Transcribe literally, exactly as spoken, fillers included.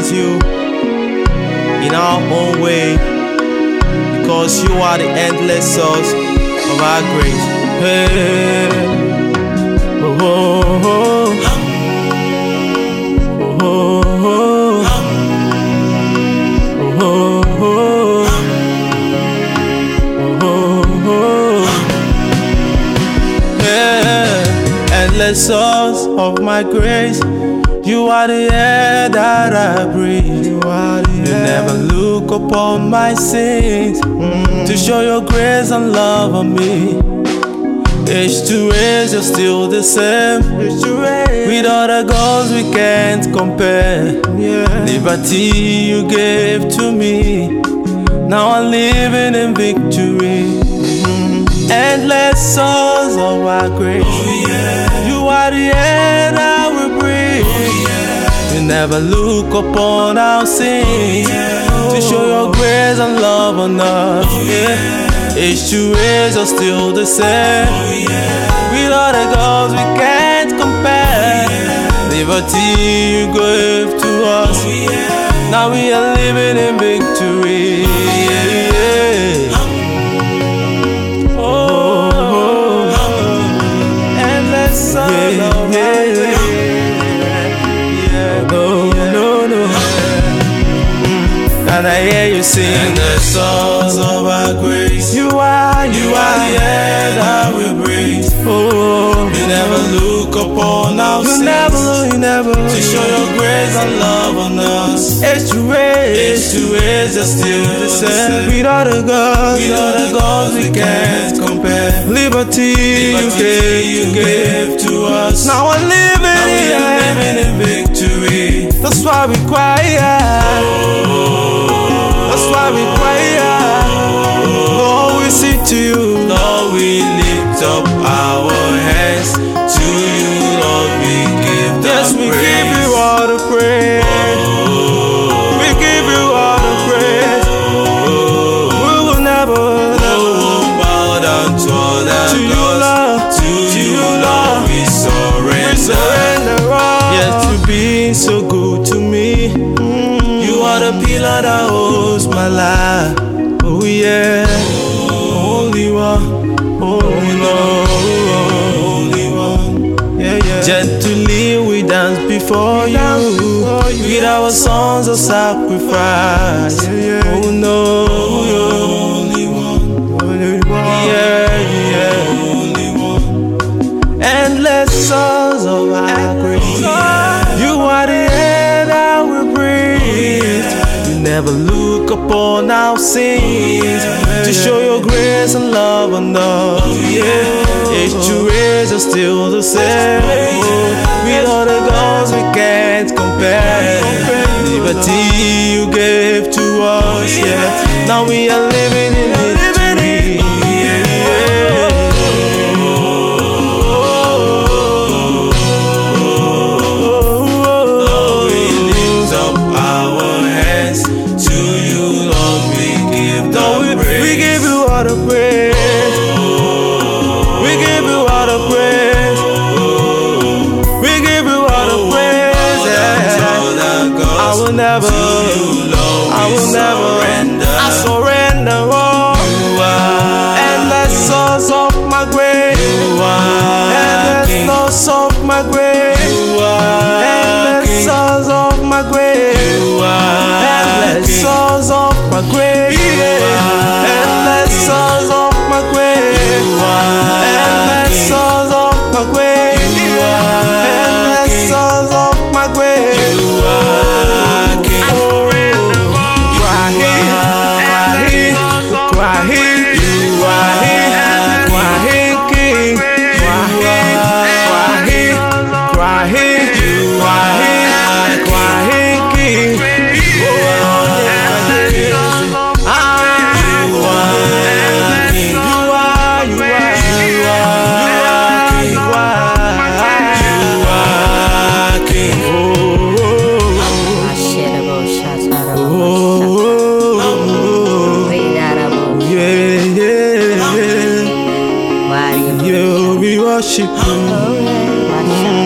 praise you in our own way, because you are the endless source of our grace. Hey. Oh, oh, oh. Oh, oh, oh. Oh, oh, oh. Oh, oh. Yeah. Endless source of my grace, you are the air that I breathe. You, are the you never look upon my sins mm. to show your grace and love on me. Age to age, you're still the same. With other gods we can't compare. Yeah. Liberty you gave to me, now I'm living in victory. Mm-hmm. Endless source of our grace. Oh, yeah. You are the air that we breathe. Oh, yeah. You never look upon our sins oh, yeah. to show your grace and love on us. Oh, yeah. Age to age are still the same. Oh, yeah. With all the gods we can't compare. Oh, yeah. Liberty you gave to us. Oh, yeah. Now we are living in victory. Oh, yeah. Um, oh, oh, oh. Endless sun yeah, of yeah, yeah. yeah. No, no, no. And I hear you sing. And the source of our grace, you are, you, you are the air that we breathe. Oh, you never look upon our sins. You never, you never. To show your grace and love on us. Age to age, age to age, just still the same. With all the gods, with all the gods we can't compare. Liberty, Liberty you gave, you gave to us. Now I'm living, now we are living in victory. That's why we cry. Oh, that's why we cry. Lord, we sing to you. Lord, we lift up our hands to you. Lord, we give the yes, we praise. Give you all the praise. Oh, we give you all the praise. Oh, we will never, never will bow down to other to you, Lord. To, to you, Lord, we surrender. We surrender all. Yes, you being so good to me. Mm. You are the pillar that holds my life. Oh yeah, Holy One, Holy One, Holy One. Yeah, yeah. Gently we dance before we you, dance before you with our songs of sacrifice. Yeah, yeah. Oh no, Holy One, Holy One. Yeah, yeah, Holy One. Endless songs of our grace. You are the air that we breathe. You never look upon our sins oh, yeah. to show your grace and love on us. Oh, yeah. Age to age are still the same. Oh, with all the gods we can't compare. Liberty you gave to us. Yeah. Now we are living in victory. Never, I will never surrender. I surrender all. You are endless source of my grace. You are endless source of my grace. You are endless source of my grace. You are endless source of my grace. You are endless source of my grace. You are endless source of my grace. You are endless source of my grace. You are worship you.